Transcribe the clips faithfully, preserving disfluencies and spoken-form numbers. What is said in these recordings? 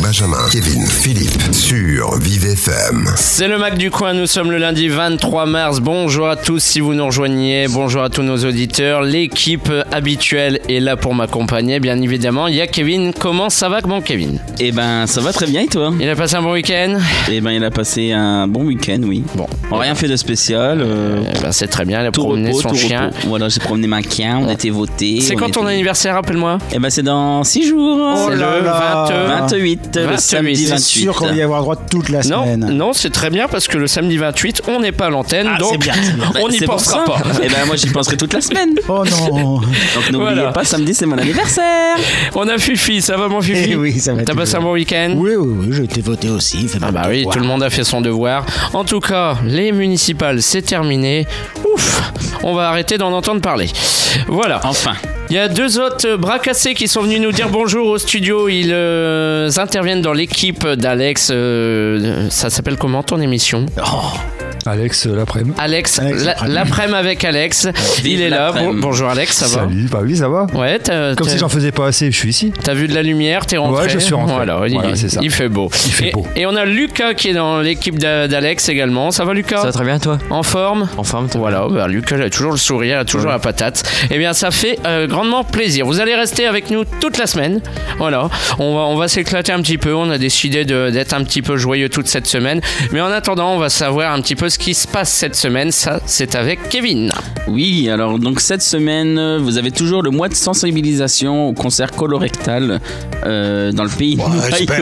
Benjamin, Kevin, Philippe sur Vive F M. C'est le Mac du coin, nous sommes le lundi vingt-trois mars. Bonjour à tous si vous nous rejoignez, bonjour à tous nos auditeurs. L'équipe habituelle est là pour m'accompagner, bien évidemment. Il y a Kevin. Comment ça va, mon Kevin? Eh ben, ça va très bien, et toi? Il a passé un bon week-end? Eh ben, il a passé un bon week-end, oui. Bon. On n'a rien fait de spécial. Euh, eh ben, c'est très bien, il a tout promené repos, son tout chien. repos. Voilà, j'ai promené ma chien, on a été voté. C'est quand était... ton anniversaire, rappelle-moi? Eh ben, c'est dans six jours. Oh c'est là le là. vingt-huit, le vingt-huit. samedi vingt-huit. C'est sûr qu'on va y avoir droit toute la Non, semaine. non, c'est très bien parce que le samedi vingt-huit, on n'est pas à l'antenne, Ah, donc c'est bien, c'est bien. on n'y C'est pour pensera ça. pas. Eh ben, moi, j'y penserai toute la semaine. Oh non. Donc, n'oubliez Voilà. pas, samedi, c'est mon anniversaire. On a Fifi, ça va mon Fifi? Eh oui, ça va T'as toujours. passé un bon week-end? Oui, oui, oui, j'ai été voté aussi. Ah bah oui, tout le monde a fait son devoir. En tout cas, les municipales, c'est terminé. Ouf, on va arrêter d'en entendre parler. Voilà. Enfin. Il y a deux autres bras cassés qui sont venus nous dire bonjour au studio. Ils euh, interviennent dans l'équipe d'Alex. Euh, ça s'appelle comment ton émission? Oh. Alex euh, l'après-midi. Alex, Alex, la- l'après-midi. l'après-midi avec Alex. Il est là. Bon- l'après-midi. bonjour Alex, ça va? Salut, bah oui, ça va. Ouais, t'as, Comme t'as- si j'en faisais pas assez, je suis ici. T'as vu de la lumière, t'es rentré. Ouais, je suis rentré. Voilà, il, Voilà, c'est ça. il fait beau. Il fait et, beau. et on a Lucas qui est dans l'équipe d'a- d'Alex également. Ça va Lucas? Ça va très bien, toi? En forme? En forme, toi? Voilà, bah, Lucas il a toujours le sourire, il a toujours la patate. Eh bien, ça fait euh, grandement plaisir. Vous allez rester avec nous toute la semaine. Voilà, on va, on va s'éclater un petit peu. On a décidé de- d'être un petit peu joyeux toute cette semaine. Mais en attendant, on va savoir un petit peu ce qui se passe cette semaine. Ça, c'est avec Kevin. Oui, alors donc cette semaine, vous avez toujours le mois de sensibilisation au cancer colorectal euh, dans le pays. super.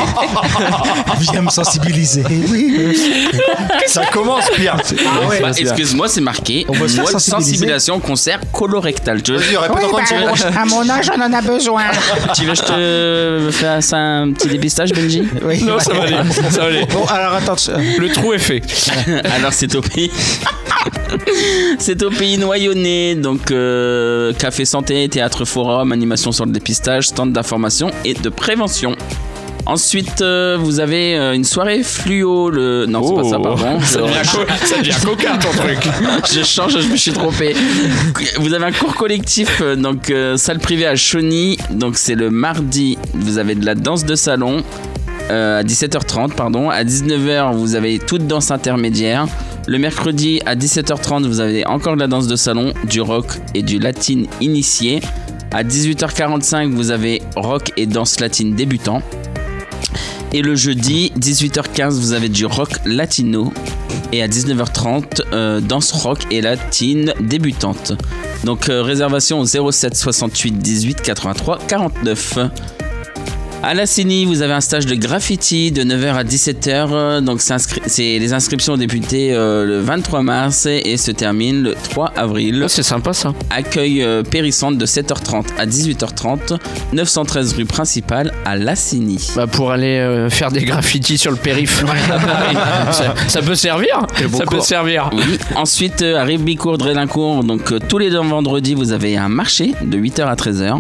Viens me sensibiliser. Oui. Ça commence, Pierre. Ah ouais. Bah, excuse-moi, c'est marqué On va se faire mois de sensibiliser. sensibilisation au cancer colorectal. Tu veux, Vas-y, répète Oui, encore bah, une seconde. à mon âge, on en a besoin. tu veux que je te fasse un petit dépistage, Benji? Oui. Non, ça va aller. Ça va aller. Bon, alors attends. Le trou est fait. Alors c'est au pays. C'est au pays noyonnais, donc euh, café santé, théâtre forum, animation sur le dépistage, stand d'information et de prévention. Ensuite, euh, vous avez euh, une soirée fluo. Le... Non, c'est pas ça, pardon. Ça devient, co- ça devient coca ton truc. Je change, je me suis trompé. Vous avez un cours collectif, euh, donc euh, salle privée à Chauny. Donc c'est le mardi. Vous avez de la danse de salon euh, à dix-sept heures trente, pardon. À dix-neuf heures, vous avez toute danse intermédiaire. Le mercredi à dix-sept heures trente, vous avez encore de la danse de salon, du rock et du latine initié. À dix-huit heures quarante-cinq, vous avez rock et danse latine débutant. Et le jeudi, dix-huit heures quinze, vous avez du rock latino. Et à dix-neuf heures trente, euh, danse rock et latine débutante. Donc euh, réservation au zéro sept soixante-huit dix-huit quatre-vingt-trois quarante-neuf. À la C I N I, vous avez un stage de graffiti de neuf heures à dix-sept heures. Donc c'est, inscri- c'est les inscriptions ont débuté euh, le vingt-trois mars et se terminent le trois avril. Oh, c'est sympa ça. Accueil euh, périssantes de sept heures trente à dix-huit heures trente, neuf cent treize rue principale à La C I N I. Bah pour aller euh, faire des graffitis sur le périph'. ça, ça peut servir. Ça peut servir. Oui. Ensuite euh, arrive Bicourt, Drélincourt. Donc euh, tous les deux vendredis, vous avez un marché de huit heures à treize heures.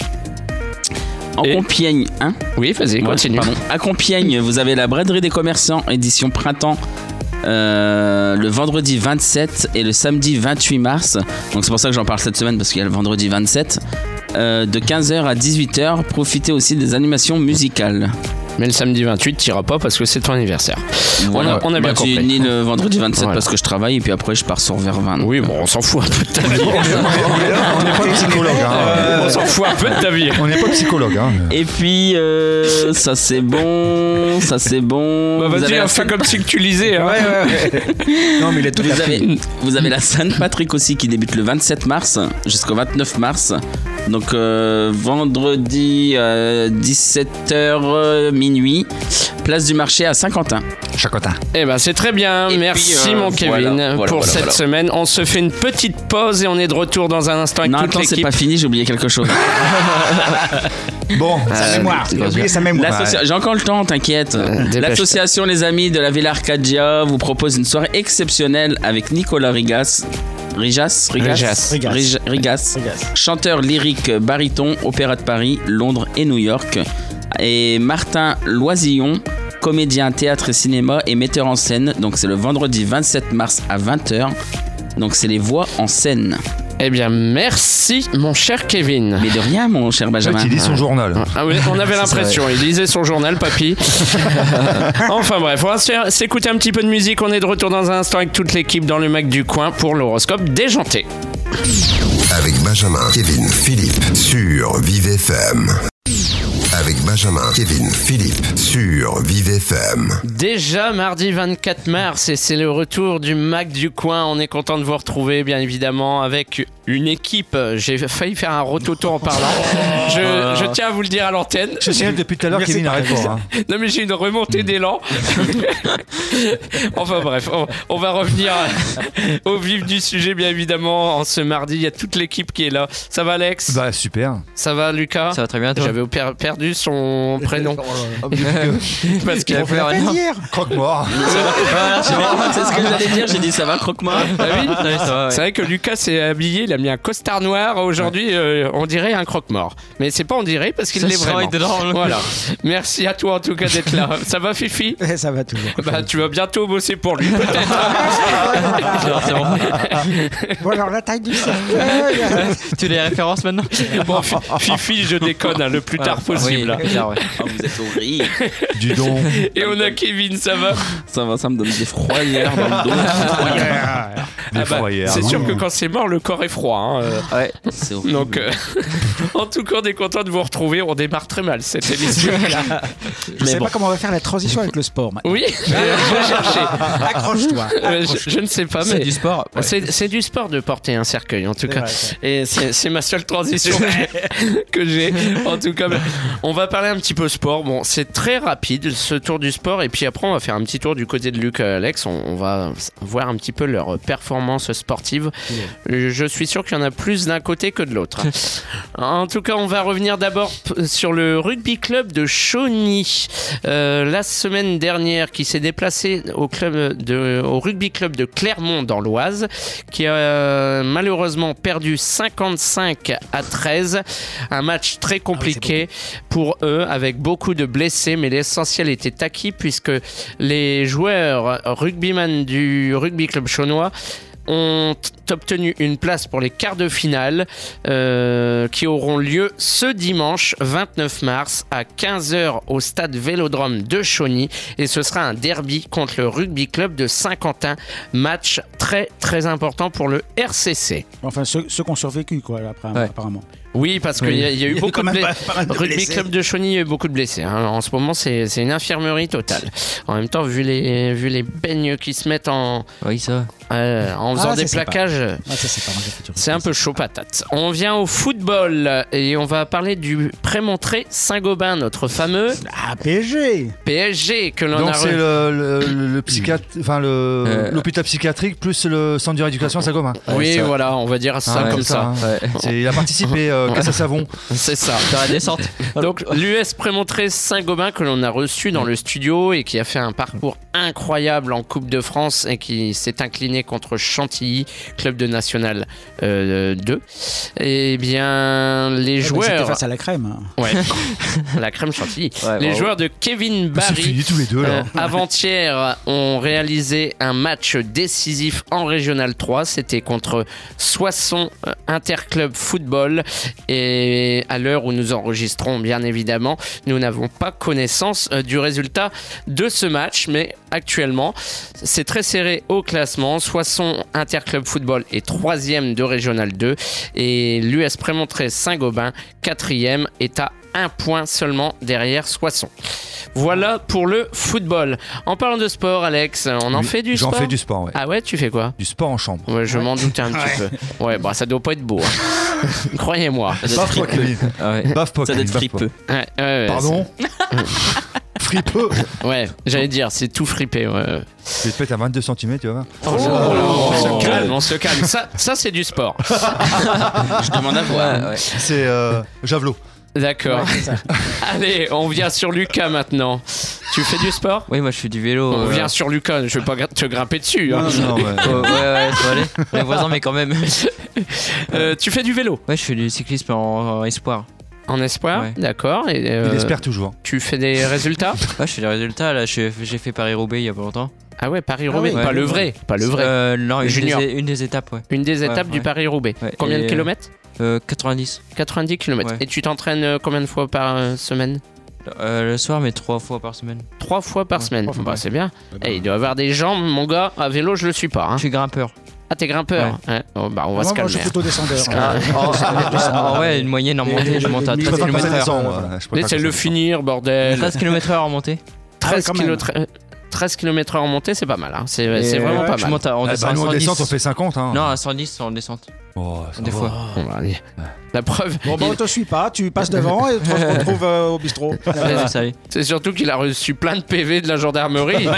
En Et Compiègne, hein Oui, vas-y, Ouais, continue. pardon. À Compiègne, vous avez la braderie des commerçants édition printemps. euh, le vendredi vingt-sept et le samedi vingt-huit mars. Donc c'est pour ça que j'en parle cette semaine, parce qu'il y a le vendredi vingt-sept. Euh, de quinze heures à dix-huit heures. Profitez aussi des animations musicales. Mais le samedi vingt-huit, t'iras pas parce que c'est ton anniversaire. Voilà. On a, on a bien Bah, tu- compris. Ni le vendredi vingt-sept Voilà. parce que je travaille et puis après je pars sur vers vingt. Oui, bon, on s'en fout un peu de ta vie. On n'est pas psychologue. Hein. On s'en fout un peu de ta vie. On n'est pas psychologue. Hein. Et puis euh, ça c'est bon, ça c'est bon. Bah Vous vas-y, avez la hein, fais Sainte- comme si que tu lisais. Hein. Ouais, ouais, ouais. Non, mais il est tout à Vous fait. avez, vous avez la Saint-Patrick aussi qui débute le vingt-sept mars jusqu'au vingt-neuf mars. Donc euh, vendredi euh, dix-sept heures euh, minuit, place du marché à Saint-Quentin. Chacotin. Eh ben c'est très bien, Et merci puis, euh, mon Kevin voilà, voilà, pour voilà, cette voilà. semaine. On se fait une petite pause et on est de retour dans un instant avec Non, toute attends, c'est l'équipe. pas fini, j'ai oublié quelque chose. Bon, Sa mémoire. Il a oublié sa mémoire. L'associa- J'ai encore le temps, t'inquiète. dépêche-toi. L'association Les Amis de la Villa Arcadia vous propose une soirée exceptionnelle avec Nicolas Rigas. Rigas Rigas Rigas. Rigas. Rigas. Rigas. Chanteur lyrique baryton, Opéra de Paris, Londres et New York. Et Martin Loisillon, comédien théâtre et cinéma et metteur en scène. Donc c'est le vendredi vingt-sept mars à vingt heures. Donc c'est les voix en scène. Eh bien, merci, mon cher Kevin. Mais de rien, mon cher Benjamin. Il lit son journal. Ah oui, on avait l'impression, il lisait son journal, papy. Enfin bref, on va se faire s'écouter un petit peu de musique. On est de retour dans un instant avec toute l'équipe dans le Mac du coin pour l'horoscope déjanté. Avec Benjamin, Kevin, Philippe sur Vive F M. Avec Benjamin, Kevin, Philippe sur Vive F M. Déjà mardi vingt-quatre mars et c'est le retour du Mac du coin. On est content de vous retrouver bien évidemment avec une équipe. J'ai failli faire un rototo en parlant. Je, je tiens à vous le dire à l'antenne. Je sais depuis tout à l'heure Kevin n'arrête pas. Hein. Non mais j'ai une remontée d'élan. Enfin bref, on, on va revenir au vif du sujet bien évidemment. En ce mardi, il y a toute l'équipe qui est là. Ça va Alex ? Bah super. Ça va Lucas ? Ça va très bien toi ? J'avais per- perdu son prénom. Parce qu'il a fait rien dire. Croque-mort. Voilà, c'est bon, c'est ce que j'allais dire. J'ai dit ça va, croque-moi. Ah oui, Oui, ça va, ouais. C'est vrai que Lucas s'est habillé, il a mis un costard noir. Aujourd'hui, euh, on dirait un croque-mort. Mais c'est pas on dirait parce qu'il Ça l'est se vraiment. sent dedans, le- Voilà. Merci à toi en tout cas d'être là. Ça va Fifi ? Ça va toujours. Bah tu vas bientôt bosser pour lui peut-être. Alors, c'est bon. Bon, alors la taille du cercueil. Tu as les références maintenant ? Bon, Fi- Fifi, je déconne hein, le plus tard possible. Oui, plus tard, ouais. Oh, vous êtes horrible. Du don. Et on a Kevin, ça va ? Ça va, ça me donne des froyeurs dans le dos. Des Ah bah, fourrières. c'est sûr que quand c'est mort, le corps est froid. Hein. euh. Ouais. C'est horrible. Donc, euh, en tout cas, on est content de vous retrouver. On démarre très mal cette émission. Je sais pas comment on va faire la transition avec le sport maintenant. Oui, je vais chercher. Accroche-toi. Euh, je, je ne sais pas, C'est mais du sport. Ouais. c'est, c'est du sport de porter un cercueil, en tout C'est cas. vrai, ça. Et c'est, c'est ma seule transition que, que j'ai. En tout cas, on va parler un petit peu sport. Bon, c'est très rapide ce tour du sport. Et puis après, on va faire un petit tour du côté de Luc et Alex. On, on va voir un petit peu leur performance sportive. Je suis sûr qu'il y en a plus d'un côté que de l'autre. En tout cas, on va revenir d'abord p- sur le rugby club de Chauny. Euh, la semaine dernière, qui s'est déplacé au, club de, au rugby club de Clermont dans l'Oise, qui a euh, malheureusement perdu cinquante-cinq à treize. Un match très compliqué pour eux, avec beaucoup de blessés, mais l'essentiel était acquis puisque les joueurs rugbyman du rugby club chaunois ont obtenu une place pour les quarts de finale euh, qui auront lieu ce dimanche vingt-neuf mars à quinze heures au stade Vélodrome de Chauny, et ce sera un derby contre le rugby club de Saint-Quentin, match très très important pour le R C C. Enfin, ceux, ceux qui ont survécu, quoi, après, Ouais. apparemment. Oui, parce qu'il Oui. y, a- il y a eu Il y a beaucoup quand de même blessés. pas- pas mal de Rugby blessés. club de Chauny, il y a eu beaucoup de blessés. hein. En ce moment, c'est, c'est une infirmerie totale. En même temps, vu les, vu les peignes qui se mettent en, Oui, ça. euh, en faisant Ah, des c'est sympa. plaquages. Ah, ça, c'est pas mal. j'ai fait du C'est un rugby, peu ça. chaud patate. On vient au football et on va parler du Prémontré Saint-Gobain, notre fameux Ah, P S G. P S G que l'on Donc a c'est re- le, le, le, le psychiatre, enfin le Euh. l'hôpital psychiatrique plus le centre de rééducation à Saint-Gobain. Oui, ça. voilà, on va dire ça Ah, ouais, comme c'est ça. hein. Ouais. C'est- il a participé euh, Caisse à savon. C'est ça. Faire la descente. Donc l'U S Prémontré Saint-Gobain que l'on a reçu dans le studio et qui a fait un parcours incroyable en Coupe de France et qui s'est incliné contre Chantilly, club de National euh, deux. Eh bien, les Ouais, mais C'était joueurs... face à la crème. hein. Ouais, la crème Chantilly. Ouais, les bravo. joueurs de Kevin C'est Barry... fini tous les deux là. Euh, avant-hier, ont réalisé un match décisif en Régional trois. C'était contre Soissons euh, Interclub Football. Et à l'heure où nous enregistrons, bien évidemment, nous n'avons pas connaissance euh, du résultat de ce match. Mais actuellement, c'est très serré au classement. Soissons Interclub Football est troisième de Régional deux. Et l'U S Prémontré Saint-Gobain, quatrième, est à un point seulement derrière Soissons. Voilà pour le football. En parlant de sport, Alex, on en Oui, fait du J'en sport fais du sport, ouais. Ah ouais, tu fais quoi? Du sport en chambre. Ouais, je m'en doutais un petit peu. Ouais, bah ça doit pas être beau. hein. Croyez-moi. Baffe-toi, Kevin. Ah ouais. Baffe-toi, Ça doit Kevin. être baffe-toi. fripeux. Ouais, ouais, ouais, Pardon Fripeux. c'est- Ouais, j'allais dire, c'est tout fripé. Ouais. Je vais te péter à vingt-deux centimètres, tu vas voir. Oh, on se calme, on se calme. Ça, ça c'est du sport. Je demande à voir. Ouais, ouais. C'est euh, javelot. D'accord. Allez, on vient sur Lucas maintenant. Tu fais du sport? Oui, moi je fais du vélo. On euh, vient sur Lucas, je vais pas gra- te grimper dessus. hein. Non, ouais. oh, ouais, ouais, ça va aller. Les voisins, mais quand même. Euh, tu fais du vélo? Ouais, je fais du cyclisme en, en espoir. En espoir, Ouais. d'accord. Et, euh, Il espère toujours. tu fais des résultats? Ouais, je fais les résultats. Là, je- j'ai fait Paris-Roubaix il y a pas longtemps. Ah ouais, Paris-Roubaix, Ah oui. pas Ouais. le vrai, pas le vrai. Euh, non, une Junior. des, une des étapes, ouais. Une des Ouais, étapes du ouais. Paris-Roubaix. Ouais, Combien de et, kilomètres? Euh, quatre-vingt-dix. quatre-vingt-dix kilomètres. Ouais. Et tu t'entraînes euh, combien de fois par euh, semaine? Euh, le soir, mais trois fois par semaine. Trois fois par semaine. trois fois Bah, par- c'est bien. Eh Eh, il doit avoir des jambes, mon gars. À vélo, je le suis pas. Hein. Je suis grimpeur. Ah, t'es grimpeur. Ouais. Oh, bah, on va Moi, se moi, calmer. je suis plutôt descendeur. Ah, Ah ouais, une moyenne en montée, je monte à Je Je treize préfère km passer les heure. cent, moi. Je préfère Laissez-le passer les cent. finir, bordel. treize km heure en montée. treize quand même. kilomètres heure en montée, c'est pas mal. Hein. C'est Et c'est vraiment ouais, pas je mal. monte à, on Ah, descend bah, à nous, en cent dix. descente, on fait cinquante. Hein. Non, à cent dix en descente. Oh, ça Des va. fois. Bon, bah, allez. La preuve, Bon, bah, on il- te suit pas, tu passes devant et on se retrouve euh, au bistrot. Ouais, ça y est. c'est surtout qu'il a reçu plein de P V de la gendarmerie.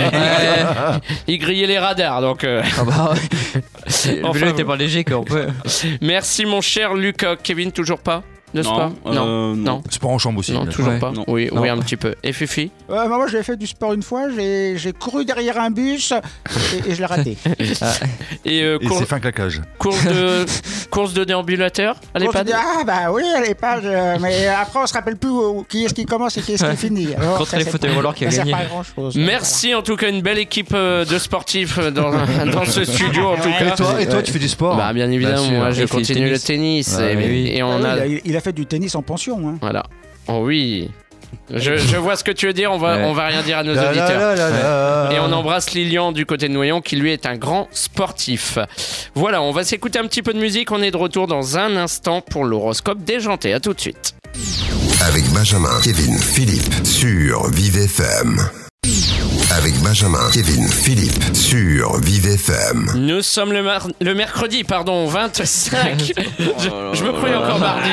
Il grillait les radars. Donc, euh, Ah bah ouais. Le Enfin, vélo était bon. pas léger, quoi. On peut... merci, mon cher Lucas. Kevin, toujours pas de sport? euh, non. non. Sport en chambre aussi. Non, là. toujours Ouais. pas. Non. Oui, Non. oui, un petit peu. Et Fifi? Ouais, bah, moi, j'ai fait du sport une fois, j'ai j'ai couru derrière un bus et, et je l'ai raté. Et, euh, Et cour- c'est fin claquage. course, de, course de déambulateur à On se l'EHPAD? dit, ah bah oui, à l'EHPAD, euh, mais après on se rappelle plus où- qui est-ce qui commence et qui est-ce qui finit. Alors, Contre ça, les c'est fauteuils pas- roulants qui a ça sert gagné. pas à grand-chose. Merci en tout cas, une belle équipe euh, de sportifs euh, dans, dans ce studio en tout Ouais. cas. Et toi, et toi tu fais du sport? Bah bien évidemment, Bien sûr. moi je Et fait continue le le tennis, Ouais, et, mais oui. et Ah on oui, a... il, a, il a fait du tennis en pension. Hein. Voilà. Oh oui. Je, je vois ce que tu veux dire, on va, Ouais. on va rien dire à nos La, la, auditeurs. la, la, la. Et on embrasse Lilian du côté de Noyon qui lui est un grand sportif. Voilà, on va s'écouter un petit peu de musique. On est de retour dans un instant pour l'horoscope déjanté. À tout de suite. Avec Benjamin, Kevin, Philippe sur Vive F M. Avec Benjamin, Kevin, Philippe sur Vive F M. Nous sommes le, mar- le mercredi, pardon, vingt-cinq. je, je me croyais encore mardi.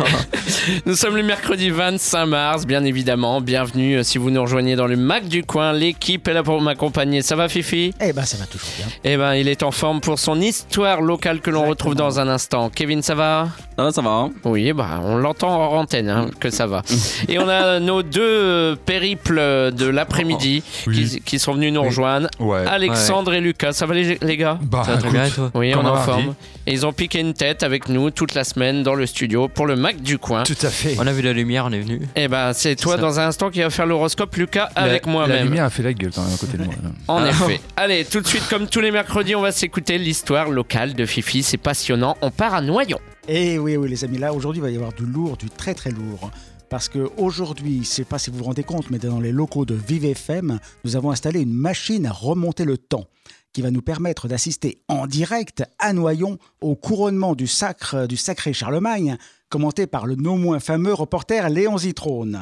Nous sommes le mercredi vingt-cinq mars, bien évidemment. Bienvenue euh, si vous nous rejoignez dans le Mac du coin. L'équipe est là pour m'accompagner. Ça va, Fifi? Eh ben ça va toujours bien. Eh ben, il est en forme pour son histoire locale que l'on Exactement. retrouve dans un instant. Kevin, ça va? Ça va, ça va. Hein. Oui, bah, on l'entend en antenne, hein, que ça va. Et on a nos deux euh, périples de l'après-midi Oui. qui, qui sont venus nous rejoindre. Ouais. Alexandre et Lucas, ça va les, les gars? Bah, Ça va très bien, et toi? Oui, Comme on est en un mardi. forme. Et ils ont piqué une tête avec nous toute la semaine dans le studio pour le Mac du coin. tout à fait. On a vu la lumière, on est venu. Et ben, c'est toi ça. dans un instant qui va faire l'horoscope, Lucas, avec La- La moi-même. lumière a fait la gueule quand même à côté de moi. là. En Ah. effet. Allez, tout de suite, comme tous les mercredis, on va s'écouter l'histoire locale de Fifi. C'est passionnant. On part à Noyon. Et oui, oui, les amis, là, aujourd'hui, il va y avoir du lourd, du très très lourd. Parce qu'aujourd'hui, je ne sais pas si vous vous rendez compte, mais dans les locaux de Vive F M, nous avons installé une machine à remonter le temps qui va nous permettre d'assister en direct à Noyon au couronnement du, sacre, du sacré Charlemagne, commenté par le non moins fameux reporter Léon Zitrone.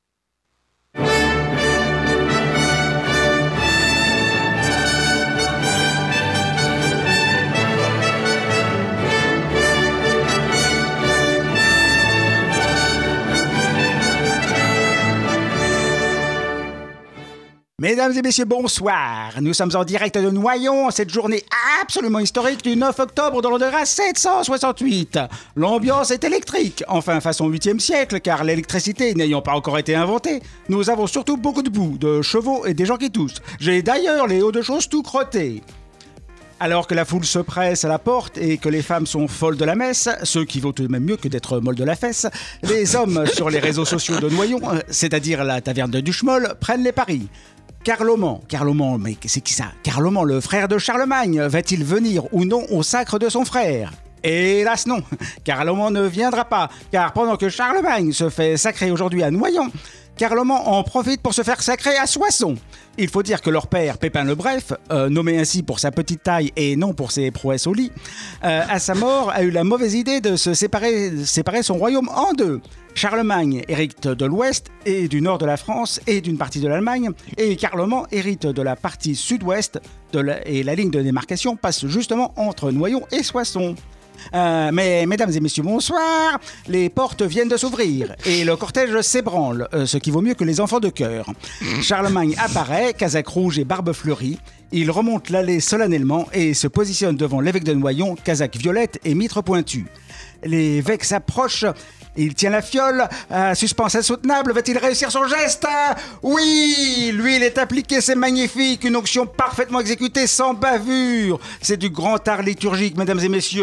Mesdames et messieurs, bonsoir. Nous sommes en direct de Noyon, cette journée absolument historique du neuf octobre dans l'an de grâce sept cent soixante-huit. L'ambiance est électrique, enfin façon huitième siècle, car l'électricité n'ayant pas encore été inventée, nous avons surtout beaucoup de boue, de chevaux et des gens qui toussent. J'ai d'ailleurs les hauts de choses tout crottés. Alors que la foule se presse à la porte et que les femmes sont folles de la messe, ce qui vaut tout de même mieux que d'être molle de la fesse, les hommes sur les réseaux sociaux de Noyon, euh, c'est-à-dire la taverne de Duchemol, prennent les paris. Carloman, Carloman, mais c'est qui ça? Carloman, le frère de Charlemagne, va-t-il venir ou non au sacre de son frère? Hélas non, Carloman ne viendra pas, car pendant que Charlemagne se fait sacrer aujourd'hui à Noyon, Carloman en profite pour se faire sacrer à Soissons. Il faut dire que leur père, Pépin le Bref, euh, nommé ainsi pour sa petite taille et non pour ses prouesses au lit, euh, à sa mort a eu la mauvaise idée de se séparer, séparer son royaume en deux. Charlemagne hérite de l'ouest et du nord de la France et d'une partie de l'Allemagne, et Carloman hérite de la partie sud-ouest de la, et la ligne de démarcation passe justement entre Noyon et Soissons. Euh, mais mesdames et messieurs, bonsoir. Les portes viennent de s'ouvrir et le cortège s'ébranle, euh, ce qui vaut mieux que les enfants de chœur. Charlemagne apparaît, casaque rouge et barbe fleurie. Il remonte l'allée solennellement et se positionne devant l'évêque de Noyon, casaque violette et mitre pointue. L'évêque s'approche. Il tient la fiole, euh, suspense insoutenable, va-t-il réussir son geste? Oui, l'huile est appliquée, c'est magnifique, une onction parfaitement exécutée, sans bavure. C'est du grand art liturgique, mesdames et messieurs.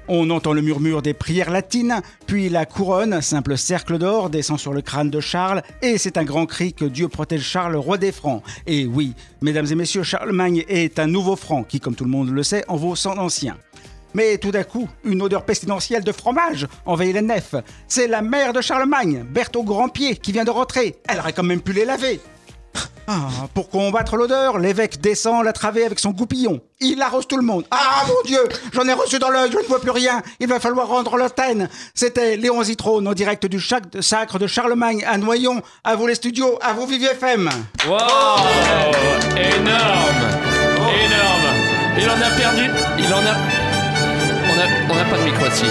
On entend le murmure des prières latines, puis la couronne, simple cercle d'or, descend sur le crâne de Charles, et c'est un grand cri que Dieu protège Charles, roi des Francs. Et oui, mesdames et messieurs, Charlemagne est un nouveau franc qui, comme tout le monde le sait, en vaut cent anciens. Mais tout d'un coup, une odeur pestilentielle de fromage envahit la nef. C'est la mère de Charlemagne, Berthe au grand pied, qui vient de rentrer. Elle aurait quand même pu les laver. Ah, pour combattre l'odeur, l'évêque descend la travée avec son goupillon. Il arrose tout le monde. Ah mon Dieu, j'en ai reçu dans l'œil, je ne vois plus rien. Il va falloir rendre l'antenne. C'était Léon Zitrone en direct du chac- sacre de Charlemagne à Noyon. À vous les studios, à vous Vive F M. Wow, énorme, énorme. Il en a perdu, il en a... On a, on n'a pas de micro ici.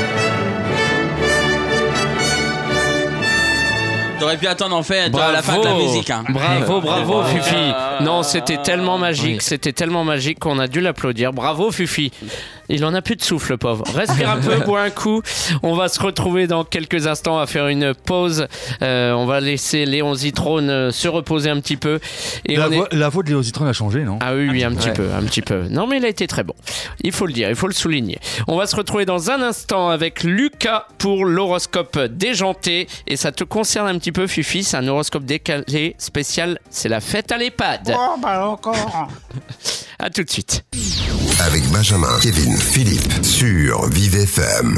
T'aurais pu attendre en fait Bravo. la fin de la musique. Hein. Bravo, bravo, Ouais. Fufi. Non, c'était tellement magique, Oui. c'était tellement magique qu'on a dû l'applaudir. Bravo, Fufi. Il en a plus de souffle, le pauvre. Respire un peu, bois un coup. On va se retrouver dans quelques instants à faire une pause. Euh, on va laisser Léon Zitrone euh, se reposer un petit peu. Et La, on est... voix, la voix de Léo Zitrone a changé, non? Ah oui, oui, un petit Ouais. peu, un petit peu. Non, mais il a été très bon. Il faut le dire, il faut le souligner. On va se retrouver dans un instant avec Lucas pour l'horoscope déjanté. Et ça te concerne un petit peu, Fufi. C'est un horoscope décalé spécial. C'est la fête à l'EHPAD. Oh, bah encore. À tout de suite. Avec Benjamin, Kevin, Philippe sur Vive F M.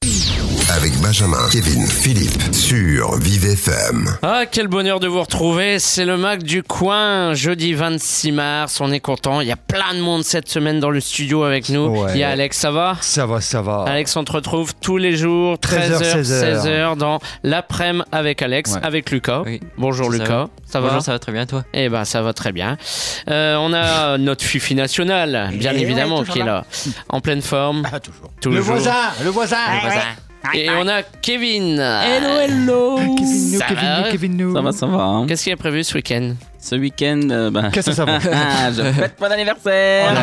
Avec Benjamin, Kevin, Philippe sur Vive F M. Ah, quel bonheur de vous retrouver. C'est le Mac du coin, jeudi vingt-six mars. On est content. Il y a plein de monde cette semaine dans le studio avec nous. Ouais. Il y a Alex, ça va? Ça va, ça va. Alex, on te retrouve tous les jours, treize heures, treize heures, seize heures, dans l'après-midi avec Alex, Ouais. avec Lucas. Oui. Bonjour Ça Lucas, va. ça va? Bonjour, ça va très bien, toi? Eh ben, ça va très bien. Euh, on a notre Fifi national, bien Eh évidemment, ouais, toujours qui est là, en pleine forme, Ah, toujours. tous Le les jours. voisin, le voisin. Le voisin. Et on a Kevin. Hello, hello. Kevin, nous, Ça Kevin, va nous, Kevin, nous. Ça va, ça va. Hein. Qu'est-ce qu'il y a prévu ce week-end? Ce week-end, euh, bah... Qu'est-ce que ça va? je fête mon anniversaire.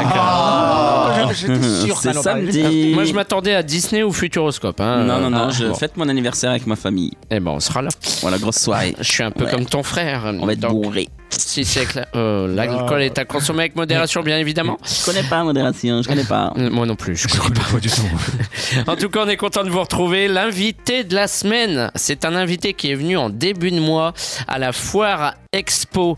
Oh, j'étais sûr que ça C'est n'en parlait. samedi. Moi, je m'attendais à Disney ou Futuroscope. Hein. Non, non, non, Ah, je bon. fête mon anniversaire avec ma famille. Eh ben, on sera là. Voilà, grosse soirée. Je suis un peu Ouais. comme ton frère. On va être Donc, bourré. si c'est que la- euh, l'alcool est à consommer avec modération, bien évidemment. Je connais pas modération, je connais pas. Euh, Moi non plus. Je Je connais pas du tout. En tout cas, on est content de vous retrouver. L'invité de la semaine, c'est un invité qui est venu en début de mois à la foire expo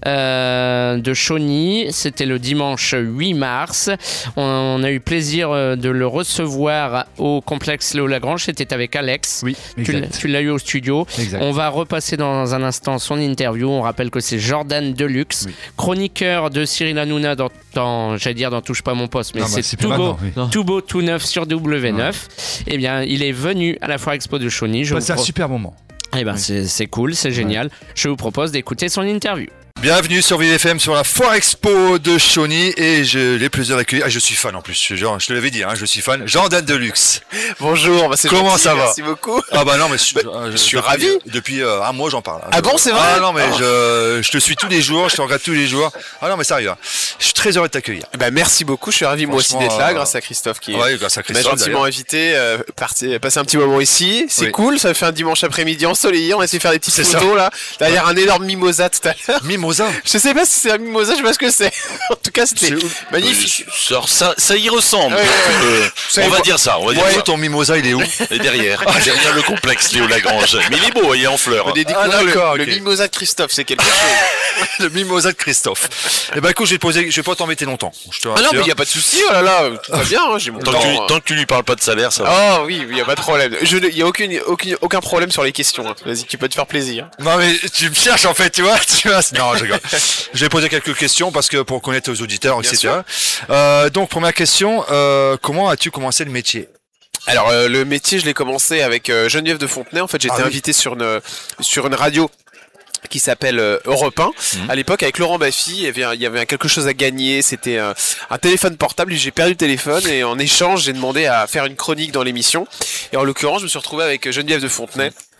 euh, de Chauny. C'était le dimanche huit mars. On, on a eu plaisir euh, de le recevoir au complexe Léo Lagrange. C'était avec Alex. Oui, Tu l'as- exact. tu l'as eu au studio. Exact. On va repasser dans un instant son interview. On rappelle que c'est Jordan Deluxe, Oui. chroniqueur de Cyril Hanouna dans, dans j'allais dire dans Touche pas mon poste, mais Non, bah, c'est c'est tout plus beau, maintenant, oui. tout beau, tout neuf sur W neuf. Eh bien, il est venu à la foire expo de Chauny. Je Passé un vous pro- super moment. Eh ben, c'est, c'est cool, c'est génial. Je vous propose d'écouter son interview. Bienvenue sur Vive F M sur la Foire Expo de Chauny et je l'ai plaisir d'accueillir. Ah, je suis fan en plus, je, genre, je te l'avais dit, hein, je suis fan. Jordan Deluxe. Bonjour, bah c'est Comment gentil, ça va? Merci beaucoup. Ah bah non mais je, Bah, euh, je suis depuis- ravi. Depuis euh, un mois j'en parle. Ah bon, c'est vrai? Ah non mais je, je te suis tous les jours, je te regarde tous les jours. Ah non mais sérieux, hein. Je suis très heureux de t'accueillir. Bah merci beaucoup, je suis ravi moi aussi Franchement, d'être là, euh, grâce à Christophe qui Ouais, grâce à m'a Christophe gentiment d'ailleurs. invité, euh, parti- passer un petit moment ici. C'est Oui. cool, ça fait un dimanche après-midi ensoleillé, on a essayé de faire des petites C'est photos ça. là. Derrière un énorme mimosa tout à l'heure. Mimosa. Je sais pas si c'est un mimosa, je sais pas ce que c'est. En tout cas, c'était C'est où? magnifique. Ça, ça, ça y ressemble. Ouais, ouais, ouais. Euh, savez on va quoi dire ça. On va dire Ouais, ça. ton mimosa il est où? Et derrière, derrière le complexe Léo Lagrange. Mais il est beau, il est en fleurs. On a découvert Ah, le, d'accord, le ok. mimosa de Christophe, c'est quelque chose. Le mimosa de Christophe. Eh ben écoute, je vais te poser, je vais pas t'embêter longtemps. Je te Ah non, rassure. mais il y a pas de souci, oh là là, tout va bien, hein, j'ai mon Tant que, temps. tu, tant que tu lui parles pas de salaire, ça va. Ah oui, il y a pas de problème. Je, il y a aucune, aucune, aucun problème sur les questions. hein. Vas-y, tu peux te faire plaisir. Non mais tu me cherches en fait, tu vois, tu vois. Non, je rigole. Je vais poser quelques questions parce que pour connaître aux auditeurs, Bien et cetera. Euh, donc première question, euh, comment as-tu commencé le métier? Alors euh, le métier, je l'ai commencé avec euh, Geneviève de Fontenay. En fait, j'étais Ah oui. invité sur une sur une radio qui s'appelle euh, Europe un. Mhm. À l'époque, avec Laurent Baffy, il y avait, il y avait quelque chose à gagner. C'était euh, un téléphone portable. J'ai perdu le téléphone et en échange, j'ai demandé à faire une chronique dans l'émission. Et en l'occurrence, je me suis retrouvé avec Geneviève de Fontenay.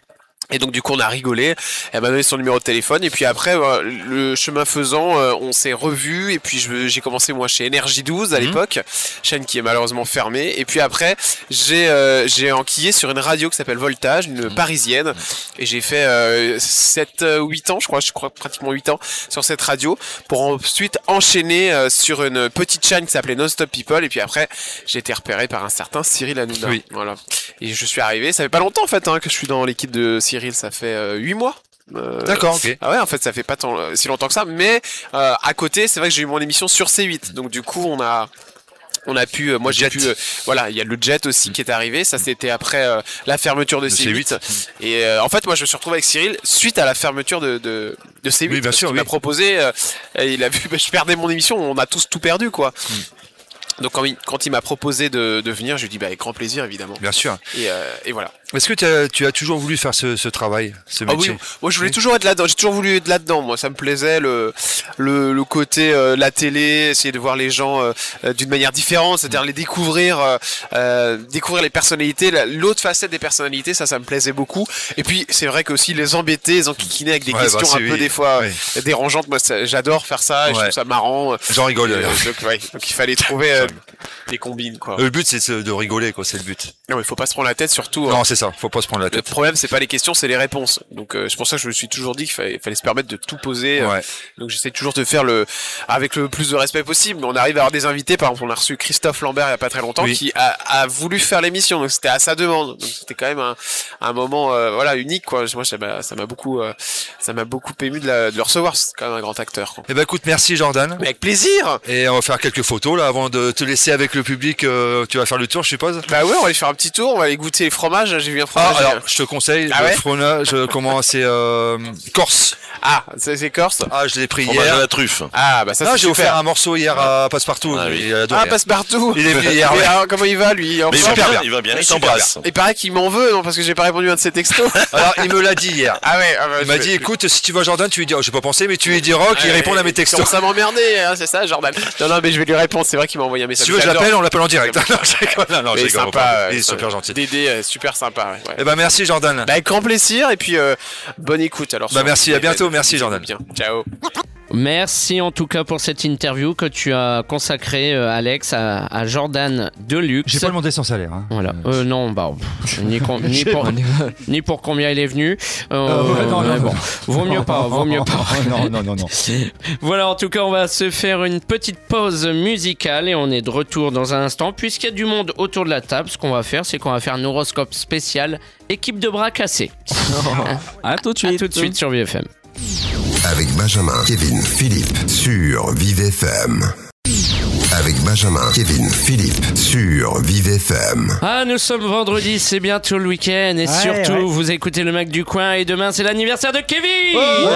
Et donc du coup on a rigolé, elle m'a donné son numéro de téléphone et puis après euh, le chemin faisant euh, on s'est revus et puis je, j'ai commencé moi chez Énergie douze à l'époque, mmh. chaîne qui est malheureusement fermée et puis après j'ai, euh, j'ai enquillé sur une radio qui s'appelle Voltage, une mmh. parisienne et j'ai fait euh, sept huit ans je crois, je crois pratiquement huit ans sur cette radio pour ensuite enchaîner euh, sur une petite chaîne qui s'appelait Non-Stop People et puis après j'ai été repéré par un certain Cyril Hanouna. Oui. Voilà. Et je suis arrivé, ça fait pas longtemps en fait hein, que je suis dans l'équipe de Cyril, ça fait euh, huit mois. Euh, D'accord, ok. Ah ouais, en fait, ça fait pas tant, euh, si longtemps que ça, mais euh, à côté, c'est vrai que j'ai eu mon émission sur C huit, donc du coup, on a. On a pu, euh, moi j'ai pu, euh, voilà, il y a le Jet aussi qui est arrivé, ça c'était après euh, la fermeture de C huit. C huit. Et euh, en fait, moi je me suis retrouvé avec Cyril suite à la fermeture de, de, de C huit. Oui, bien sûr. Il oui. m'a proposé, euh, il a vu, bah, je perdais mon émission, on a tous tout perdu quoi. Mm. Donc quand il, quand il m'a proposé de, de venir, je lui ai dit bah, avec grand plaisir évidemment. Bien sûr. Et, euh, et voilà. Est-ce que tu as, tu as toujours voulu faire ce, ce travail, ce métier? Ah oui, moi je voulais toujours être là-dedans, j'ai toujours voulu être là-dedans, moi ça me plaisait le, le, le côté euh, la télé, essayer de voir les gens euh, d'une manière différente, c'est-à-dire les découvrir, euh, euh, découvrir les personnalités, l'autre facette des personnalités, ça ça me plaisait beaucoup. Et puis c'est vrai que aussi les embêter, les enquiquiner avec des ouais, questions bah, un oui. peu des fois oui. dérangeantes, moi ça, j'adore faire ça, et ouais. je trouve ça marrant. J'en rigole d'ailleurs. Euh, donc, ouais, donc il fallait trouver euh, des combines quoi. Le but c'est de rigoler quoi, c'est le but. Non il faut pas se prendre la tête surtout. Non hein. c'est ça, faut pas se prendre la tête. Le problème c'est pas les questions, c'est les réponses. Donc euh, c'est pour ça que je me suis toujours dit qu'il fallait, fallait se permettre de tout poser. Ouais. Euh, donc j'essaie toujours de faire le avec le plus de respect possible. Mais on arrive à avoir des invités, par exemple on a reçu Christophe Lambert il y a pas très longtemps oui. qui a, a voulu faire l'émission. Donc c'était à sa demande. Donc c'était quand même un, un moment euh, voilà unique quoi. Moi ça m'a, ça m'a beaucoup euh, ça m'a beaucoup ému de, la, de le recevoir. C'est quand même un grand acteur. Quoi. Eh ben écoute merci Jordan. Mais avec plaisir. Et on va faire quelques photos là avant de te laisser avec le public. Euh, tu vas faire le tour je suppose. Bah ouais on va aller faire un petit tour. On va aller goûter les fromages. J'ai vu un fromage. Ah alors je te conseille ah, le ouais fromage. Comment c'est euh, Corse. Ah c'est, c'est Corse. Ah je l'ai pris fromage hier. À la truffe. Ah bah ça non, c'est j'ai super. offert un morceau hier à Passepartout. Ah, oui. il a ah Passepartout. Il est venu hier. Ouais. Alors, comment il va lui? Mais il va bien. Il va bien. Il t'embrasse. Il paraît qu'il m'en veut non parce que j'ai pas répondu à un de ses textos. Alors il me l'a dit hier. Ah ouais. Ah bah, il m'a dit écoute si tu vois Jordan tu lui dis oh, j'ai pas pensé mais tu lui diras qu'il ah, répond à mes textos. Ça m'emmerdait hein, c'est ça Jordan. Non non mais je vais lui répondre c'est vrai qu'il m'a envoyé un message. Si tu veux je l'appelle on l'appelle en direct. Non non j'ai sympa. Il est super gentil. Dédé super sympa. Eh ben merci Jordan. Avec grand plaisir et puis euh, bonne écoute alors. Bah merci à bientôt merci Jordan. Bien ciao. Merci en tout cas pour cette interview que tu as consacrée, euh, Alex, à, à Jordan Deluxe. J'ai pas demandé son salaire. Hein. Voilà. Euh, non, bah, ni, com- ni, pour, ni pour combien il est venu. Euh, euh, ouais, non, non, bon, vaut mieux pas, vaut mieux pas. Non, non, non, non. Voilà, en tout cas, on va se faire une petite pause musicale et on est de retour dans un instant. Puisqu'il y a du monde autour de la table, ce qu'on va faire, c'est qu'on va faire un horoscope spécial équipe de bras cassés. À tout de suite. À tout de suite sur V F M. Avec Benjamin, Kevin, Philippe sur Vive F M. Avec Benjamin, Kevin, Philippe sur Vive F M. Ah, nous sommes vendredi, c'est bientôt le week-end et ouais, surtout, ouais. vous écoutez le Mac du coin et demain, c'est l'anniversaire de Kevin. Ouais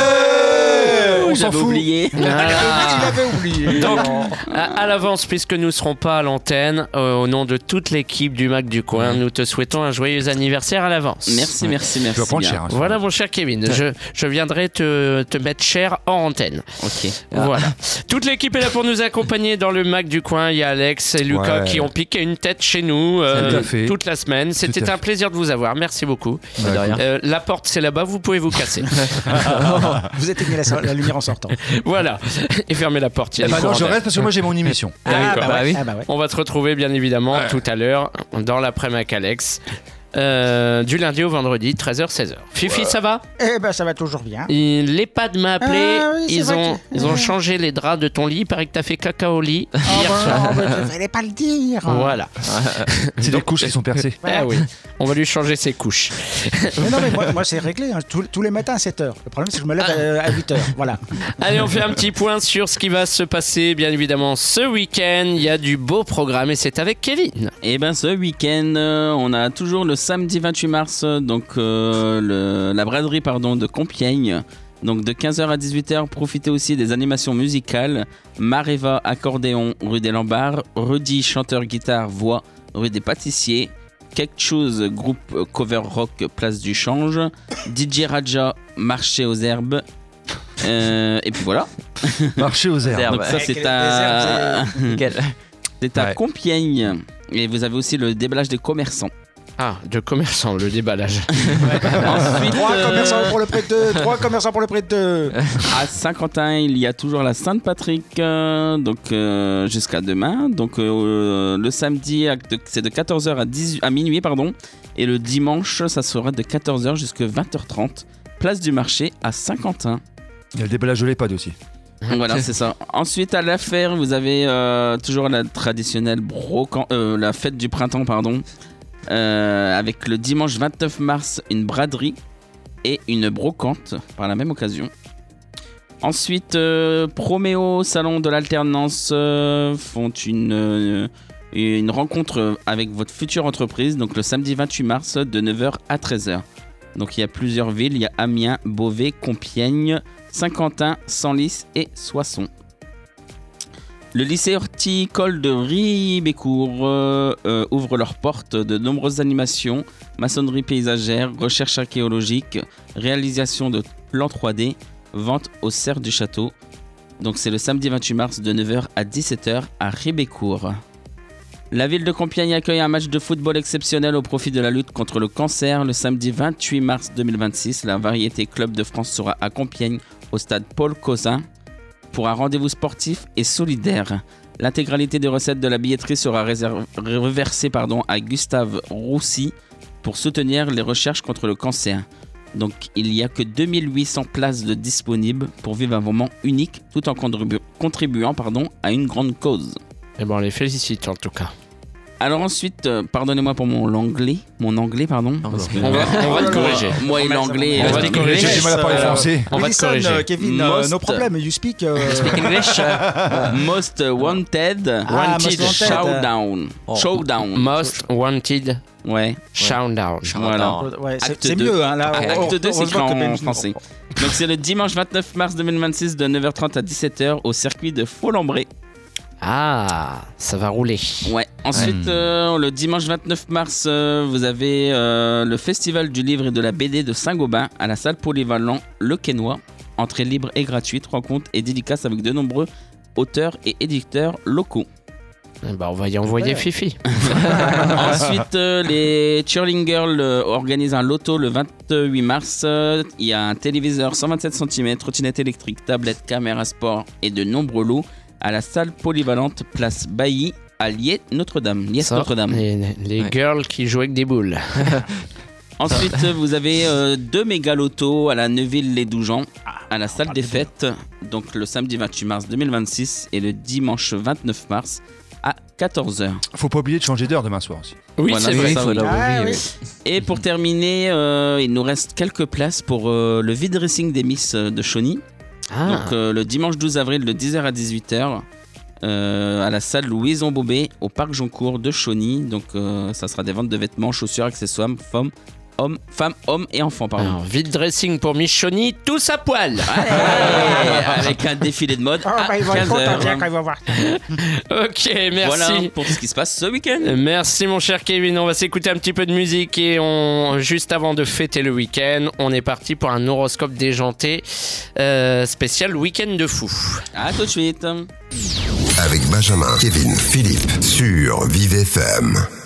ouais on s'en fout. Oublié. Voilà. Il avait oublié. Donc, à, à l'avance, puisque nous ne serons pas à l'antenne, euh, au nom de toute l'équipe du Mac du coin, nous te souhaitons un joyeux anniversaire à l'avance. Merci, ouais. merci, merci. Tu vas prendre cher. Hein, voilà, mon cher Kevin, je, je viendrai te, te mettre cher hors antenne. Ok. Voilà. Toute l'équipe est là pour nous accompagner dans le Mac du coin. Il y a Alex et Lucas ouais. qui ont piqué une tête chez nous euh, toute la semaine. C'était un plaisir de vous avoir. Merci beaucoup. Bah, de rien. Euh, la porte, c'est là-bas. Vous pouvez vous casser. Vous éteignez la, la lumière en sortant. Voilà. Et fermez la porte. Il y a eh bah non, je reste parce que moi j'ai mon émission. Ah, ah, bah, bah, oui. ah bah oui. On va te retrouver bien évidemment ouais. tout à l'heure dans l'après-midi avec Alex. Euh, du lundi au vendredi, treize heures seize heures. Fifi, ouais. ça va? Eh ben ça va toujours bien. L'EHPAD m'a appelé, ah, oui, ils, ont, que... ils ont changé les draps de ton lit, il paraît que t'as fait caca au lit. Oh hier bah, non, je fallait pas le dire. Voilà. C'est des couches qui sont percées. Ah oui, on va lui changer ses couches. Mais non mais moi, moi c'est réglé, hein. tous, tous les matins à sept heures. Le problème c'est que je me lève ah. à huit heures, voilà. Allez, on fait un petit point sur ce qui va se passer, bien évidemment, ce week-end. Il y a du beau programme et c'est avec Kevin. Et ben ce week-end, euh, on a toujours le samedi vingt-huit mars. Donc euh, le, la braderie pardon, de Compiègne. Donc de quinze heures à dix-huit heures, profitez aussi des animations musicales. Mareva, accordéon, rue des Lambards. Rudy, chanteur, guitare, voix, rue des Pâtissiers. Quelque chose, groupe cover rock, place du Change. D J Raja, marché aux herbes. Euh, et puis voilà. Marché aux herbes. Donc ça c'est à, c'est à ouais. Compiègne. Et vous avez aussi le déballage des commerçants. Ah, de commerçants, le déballage. Ensuite, Trois euh, commerçants pour le prix de deux. Trois commerçants pour le prix de deux. à Saint-Quentin, il y a toujours la Sainte-Patrick, euh, donc euh, jusqu'à demain. Donc euh, le samedi, c'est de quatorze heures à, dix, à minuit, pardon. Et le dimanche, ça sera de quatorze heures jusqu'à vingt heures trente. Place du marché à Saint-Quentin. Il y a le déballage de l'EHPAD aussi. Voilà, c'est ça. Ensuite, à l'affaire, vous avez euh, toujours la traditionnelle brocan, euh, la fête du printemps, pardon, euh, avec le dimanche vingt-neuf mars, une braderie et une brocante par la même occasion. Ensuite, euh, Proméo, salon de l'alternance, euh, font une, euh, une rencontre avec votre future entreprise, donc le samedi vingt-huit mars, de neuf heures à treize heures. Donc il y a plusieurs villes, il y a Amiens, Beauvais, Compiègne, Saint-Quentin, Senlis et Soissons. Le lycée horticole de Ribécourt euh, euh, ouvre leurs portes de nombreuses animations, maçonnerie paysagère, recherche archéologique, réalisation de plans trois D, vente au cerf du château. Donc c'est le samedi vingt-huit mars de neuf heures à dix-sept heures à Ribécourt. La ville de Compiègne accueille un match de football exceptionnel au profit de la lutte contre le cancer. Le samedi vingt-huit mars deux mille vingt-six, la Variété Club de France sera à Compiègne au stade Paul Causin pour un rendez-vous sportif et solidaire. L'intégralité des recettes de la billetterie sera réserv- reversée pardon, à Gustave Roussy pour soutenir les recherches contre le cancer. Donc il n'y a que deux mille huit cents places de disponibles pour vivre un moment unique tout en contribu- contribuant pardon, à une grande cause. Et bon, on les félicite en tout cas. Alors ensuite, euh, pardonnez-moi pour mon anglais, mon anglais pardon. Parce que- On va, on va te corriger. Moi et l'anglais. On va euh, te corriger. J'ai du mal à parler Euh, français. On va te Listen, corriger. euh, Kevin, euh, Most- no problem. You speak. euh, Speak English. Most Wanted Ah, Wanted. Most Wanted. Showdown. Oh. Showdown. Most Wanted Ouais. Showdown. Voilà. Ouais, c'est Acte c'est deux. mieux. Hein, là, Acte on- deux, c'est heureusement écrit que Ben en nous français. comprend. Donc c'est le dimanche vingt-neuf mars deux mille vingt-six de neuf heures trente à dix-sept heures au circuit de Faux-Lambré. Ah, ça va rouler. Ouais. Ensuite, euh, le dimanche vingt-neuf mars, euh, vous avez euh, le Festival du livre et de la B D de Saint-Gobain à la salle polyvalent Le Quesnoy. Entrée libre et gratuite, rencontre et dédicace avec de nombreux auteurs et éditeurs locaux. Eh ben, on va y envoyer Fifi. Ensuite, euh, les Cheerling Girls euh, organisent un loto le vingt-huit mars. Euh, Il y a un téléviseur cent vingt-sept centimètres, trottinette électrique, tablette, caméra sport et de nombreux lots à la salle polyvalente Place Bailly à Liet Notre-Dame. Liet Ça, Notre-Dame. Les, les Ouais. girls qui jouent avec des boules. Ensuite, vous avez euh, deux méga lotos à la Neuville-les-Dougens, à la salle des fêtes, donc le samedi vingt-huit mars deux mille vingt-six et le dimanche vingt-neuf mars à quatorze heures. Faut pas oublier de changer d'heure demain soir aussi. Oui, Voilà, c'est vrai. ça, faut oui. l'avoir Ah, oublié, oui. oui. Et pour terminer, euh, il nous reste quelques places pour euh, le vide dressing des Miss euh, de Chauny. Ah, Donc euh, le dimanche douze avril de dix heures à dix-huit heures euh, à la salle Louison Bobet au parc Joncourt de Chauny. Donc euh, ça sera des ventes de vêtements, chaussures, accessoires, femmes, hommes, femmes, hommes et enfants. Pardon. alors, vide dressing pour Michoni, tous à poil. Ouais, avec un défilé de mode Ah, à bah, ils vont être quinze contents heures. bien quand ils vont voir. Ok, merci. Voilà pour ce qui se passe ce week-end. Merci mon cher Kevin, on va s'écouter un petit peu de musique et on, juste avant de fêter le week-end, on est parti pour un horoscope déjanté euh, spécial week-end de fou. À tout de suite. Avec Benjamin, Kevin, Philippe sur Vive F M.